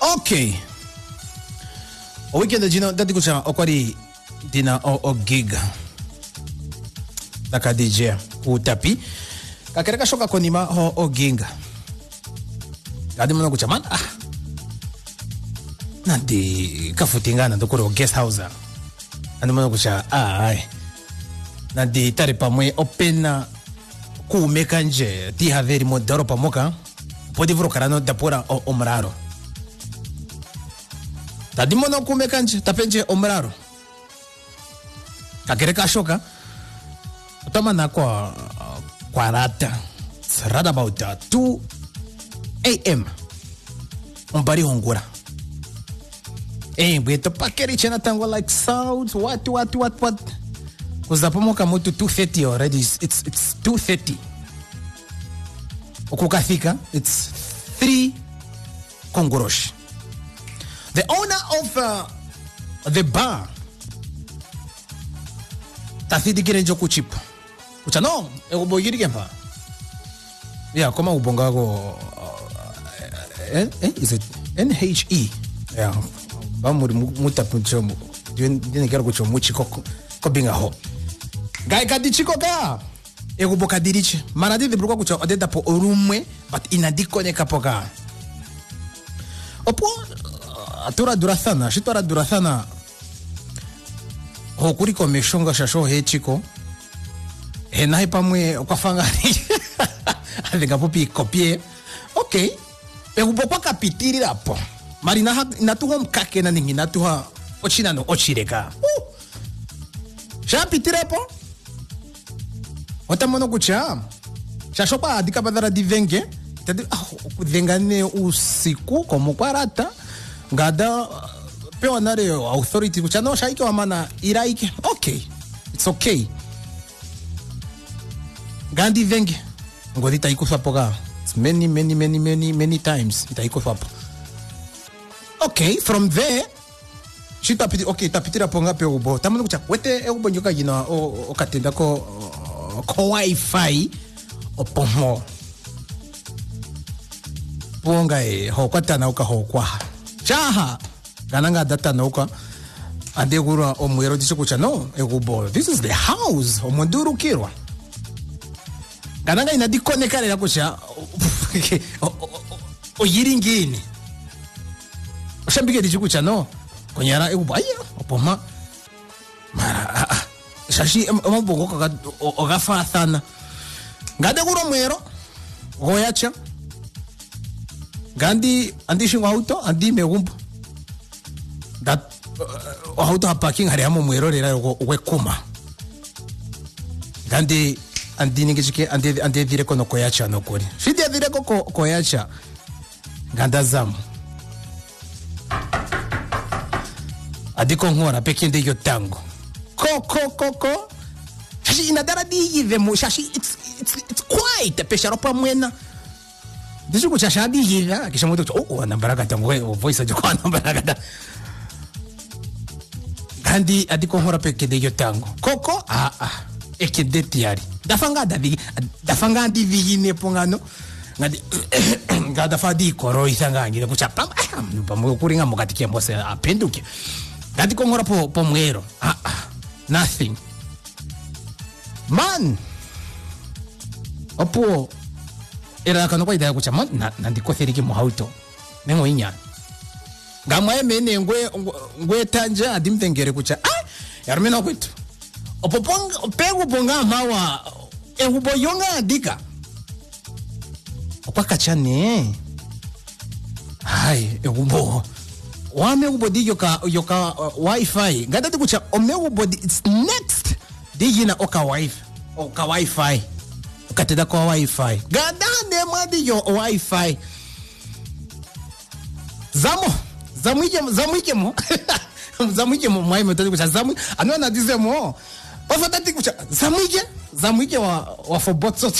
Okay. O weekend jina dati kucha okwari dina o gig. Taka DJ ku tapi. Kakereka shoka konima o ginga. Gadi mwana kucha man. Nandi kafutingana ndokoro guest house. Andi mwana kucha Nandi tari pamwe opena ku mekanje ti haveri modaro pamoka. Pode vrokarano dapora omraro. Tadi mono kumekanje tapenje omraro. Kakereka shoka. Utamana kwa rata. It's right about 2 a.m. Umbari hongura. Bweto pakeri chena tango like sounds. What? Kuzapomoka mutu 2:30 already. It's 2:30. Okukafika, it's 3 Kongorosh. The owner of the bar, Tafidi Kirenjo Kuchip. Uchano, Ubogiri Gempa. Yeah, Koma Ubongago. Is it NHE? Yeah, Bamuri Mutapuncho. Didn't get to Muchiko Kobinga Ho. Guy Kadichiko Ga. Eguboka dirichi. Manadi de bruko kucho odeda po orumwe, but inadiko ne kapoka. Opo atura durathana, shitora durathana. Hokuri komeshonga shasho he chiko. He nahi pamwe okafanga. Alinga popi kopie. Okay. Eguboka kapitiri rapo. Marina natuha mkake na ningi natuha ochina no ochireka. Shapitiri rapo. Watamono kucha. Shashopa adika badara divenge. Tadi kudengane usiku komo kwarata. Ngada pewa nare authority kucha no shaike wa mana iraike. Okay. It's okay. Gandi venge. Ngodi taiko swapoga. It's many times. Taiko swapo. Okay, from there shita piti okay tapitira ponga pe ubo. Tamono kucha wete ubo nyoka jina o katenda ko Wi-Fi opomo ponga hokwata na uka hokwa chaha gananga data na uka adegura omwero disikucha no egubo. This is the house omonduru kirwa gananga inadikone kale na kucha o yiringini oshambike disikucha no konyara egubo ayo opoma mara shashi amaboko ogafa thana ngade guro mwero goyacha gandi andishinga auto andi megumbu that auto parking hari amo mwero rera wekuma gandi andi ningishike andi dire kono koyacha no kuri shidi dire koyacha ganda zamu adiko ngora pekinde yo tango Ko. Shashi inadara di vemo. Shashi it's quite. Pesharopa mwena. Dijo kucha shabi hiva. Kisha mwoto anambaraka tango voice ajo kwa anambaraka. Gandi adiko hora pekede yo tango. Koko ekede tiari. Dafanga andi vigine pongano. Ngadi ngada fadi koro isanga ngire kucha pam. Pamoja kuringa mokati kiambose apenduke. Gandi kongora po mwero. Nothing. Man. Opo. Era kano kwa idaya kucha man. Nandiko theriki mohauto. Mengo inya. Gama mene ngwe tanja adimtengere kucha. Yarumena kwetu. Opo pegu ponga mawa. Ehubo yonga adika. Opa kachane. Ehubo. Wame ubodi yoka Wi-Fi. Gada di kucha ome ubodi it's next. Di yina oka Wi-Fi. Okateda kwa Wi-Fi. Gada ne madi yo Wi-Fi. Zamuike mo. Zamuike mo mwai metodi kucha zamu. Anwa na dize mo. Ofata di kucha zamuike wa fobotsoto.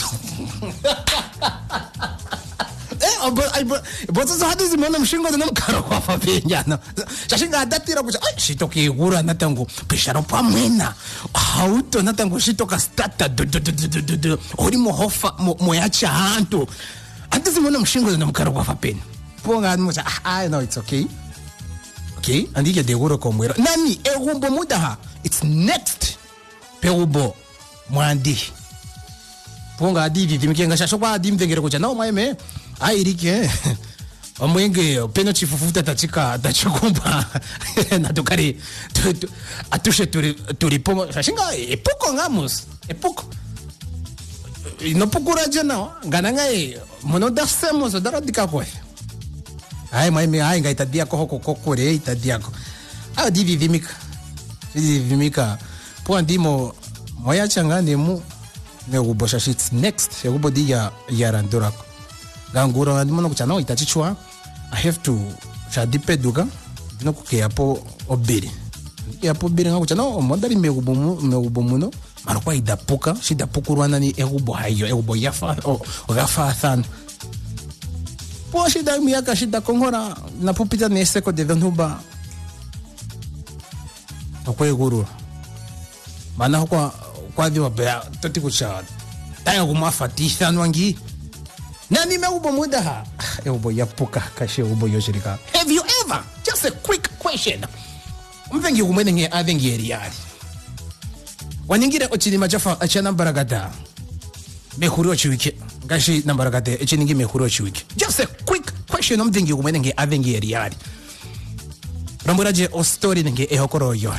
Bozo hadizi mwana mshingo na mkaro kwa fabiana. Shashinga adatira kucha shitoki gura natango pesharo pamwena. Auto natango shitoka stata ori mohofa moyacha hantu. Hadizi mwana mshingo na mkaro kwa fapeni. ponga mo no, it's okay. Okay, andi ke de goro komwero. Nani egumbo mudaha. It's next. Peubo mwandi. Ponga adi vimike nga shashokwa adi mvengere kucha na omaime. Airike. Omwenge peno chifufuta tachikumba na tukari atushe turipomo shashinga epoko ngamos epoko no pokura jana gananga mono dasemos dara dikako ai mai me ai ngaita dia ko kokore itadia ko a divimika po andimo moya changane mu ne ubosha shits next yakubo dia yarandura gangura ndimono kuchana itachichwa I have to shadipe duga no kuke apo obiri yapo biri nga kuchana omodari megubomuno mara kwa idapuka shidapukurwana ni egubo hayo egubo yafa o gafa than po shida miaka shida kongora na pupita ne seko de venhuba okwe guru mana kwa diwa bea toti kucha taya kumafatisa nwangi nani meubo mudaha eubo yapuka kashe ubo yoshirika. Have you ever, just a quick question, mvengi kumwene nge avengi eriari waningire ochini machafa achana baragada mehuri ochiwike ngashi na baragada echiningi mehuri ochiwike. Just a quick question, mvengi kumwene nge avengi eriari ramuraje o story nge ehokoro yo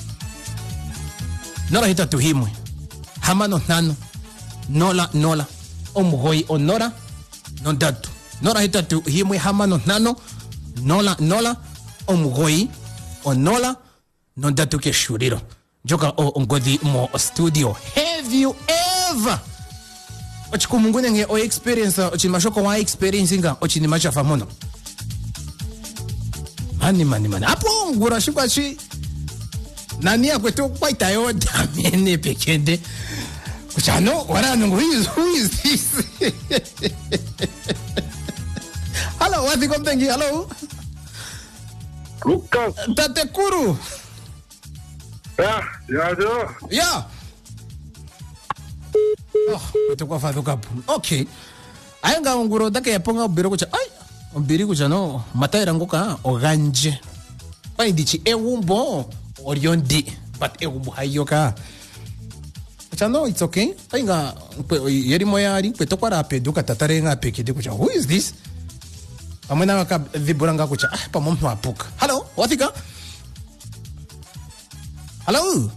nora hita tuhimwe hamano nano nola omugoi onora non datu nora hita tu himwe hamano nano nola omugoi onola non datu ke shuriro joka o ngodi mo studio. Have you ever ochikumungune nge o experience ochimashoko wa experience nga ochinimacha famono mani apo ngura shikwachi nani akweto kwaita yo damene pekende kuchano warano who is this? Hello, what's it going? Hello, Lucas. Tatekuru. Yeah. Oh, utakuwa fadhu kapu. Okay. Ayanga nguro dake yaponga obiro kucha. Ay, obiri kucha no mataira ngoka oganje. Pai dichi ewumbo oriondi, but ewumbo hayoka. Kucha no, it's okay. Ayanga yeri moyari petokwa rape duka tatarenga pekide kucha. Who is this? Amena waka viburanga kucha. Ah, pa momu apuka. Hello, wathika? Hello?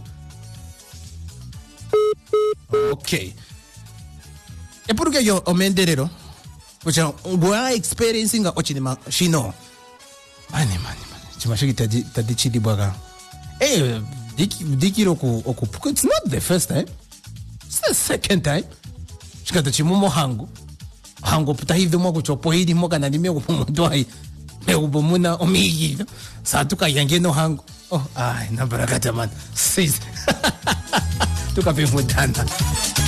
Okay. Epuruke yo omenderero. Kucha ngwa experiencing ochinima shino. Mani. Chimashiki tadichidi bwaga. Dikiro okupuka. It's not the first time. It's the second time. Chikata chimumo hango puta hivi mwa kuchopo hidi mwa kanani mego pomodwai. Mego bomuna omigi. Satuka yangeno hango. Oh, ay, nabarakata man. Sis. Tuka pimudana.